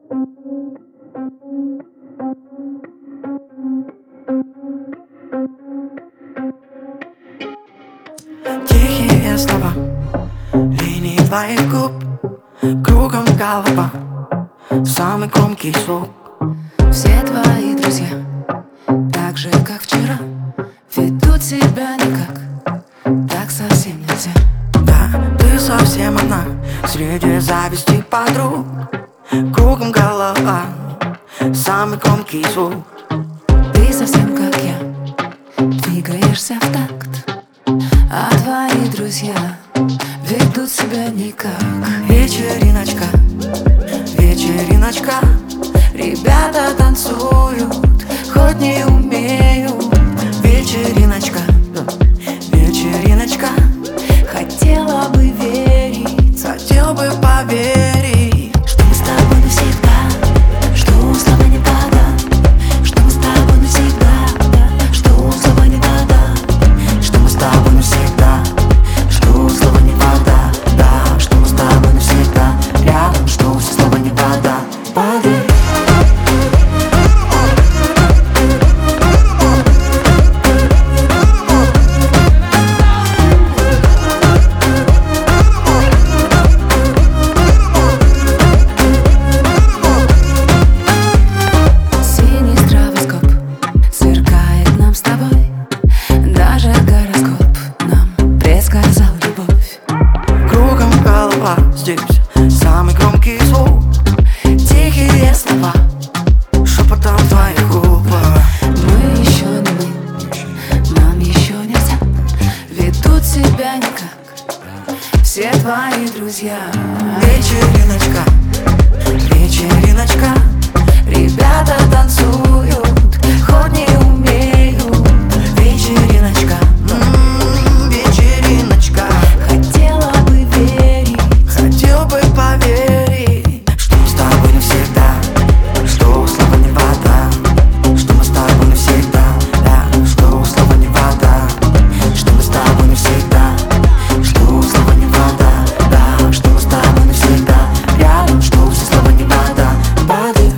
Тихие слова, линии твоих губ, кругом голова, самый громкий звук. Все твои друзья, так же как вчера, ведут себя никак, так совсем нельзя. Да, ты совсем одна среди зависти подруг, кругом голова, самый громкий звук. Ты совсем как я, двигаешься в такт, а твои друзья ведут себя никак. Вечериночка, вечериночка, ребята танцуют, хоть не умеют. Вечериночка, вечериночка, Хотела бы верить, хотел бы поверить, что мы с тобой навсегда, что слова не вода, что мы с тобой навсегда, что слова не вода, что мы с тобой навсегда, что слова не вода, да, что мы с тобой навсегда рядом, что все слова не вода. Воды. синий стробоскоп сверкает нам с тобой, даже гороскоп нам предсказал любовь. Кругом голова, здесь самый громкий звук, тихие слова, шепотом твоих губ. Мы еще не мы, нам еще нельзя, ведут себя никак все твои друзья. Вечериночка, вечериночка, ребята танцуют, хоть не умеют. Вечериночка, вечериночка, Хотела бы верить, хотел бы поверить, что мы с тобой навсегда, что слова не вода, что мы с тобой навсегда, да, что слова не вода, что мы с тобой навсегда, что слова не вода, да, что мы с тобой навсегда рядом, что все слова не вода. Воды.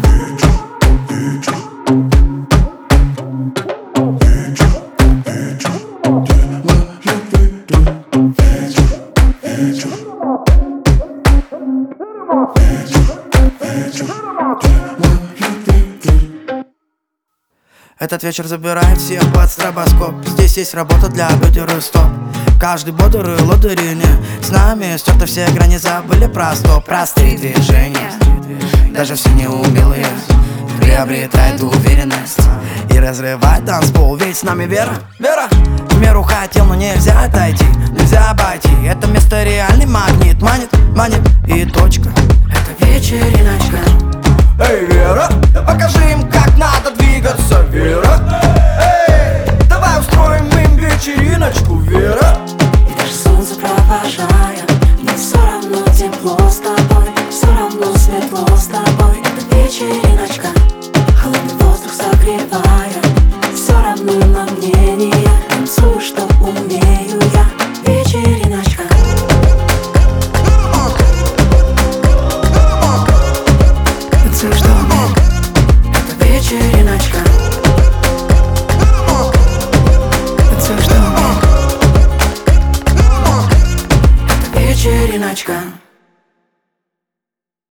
Этот вечер забирает всех под стробоскоп. Здесь есть работа для бедер и стоп. Каждый бодрый лодырине с нами стерты все грани, забыли про стоп. Простые движения, даже все неумелые приобретают уверенность и разрывает танцпол. Ведь с нами вера, вера. В меру хотел, но нельзя отойти, нельзя обойти. Это место реальный магнит, манит, манит и точка. Это вечериночка. Эй, Вера, покажи им, как надо двигаться, Вера. Эй, давай устроим им вечериночку, Вера. и даже солнце провожая, мне все равно тепло с тобой, все равно светло с тобой.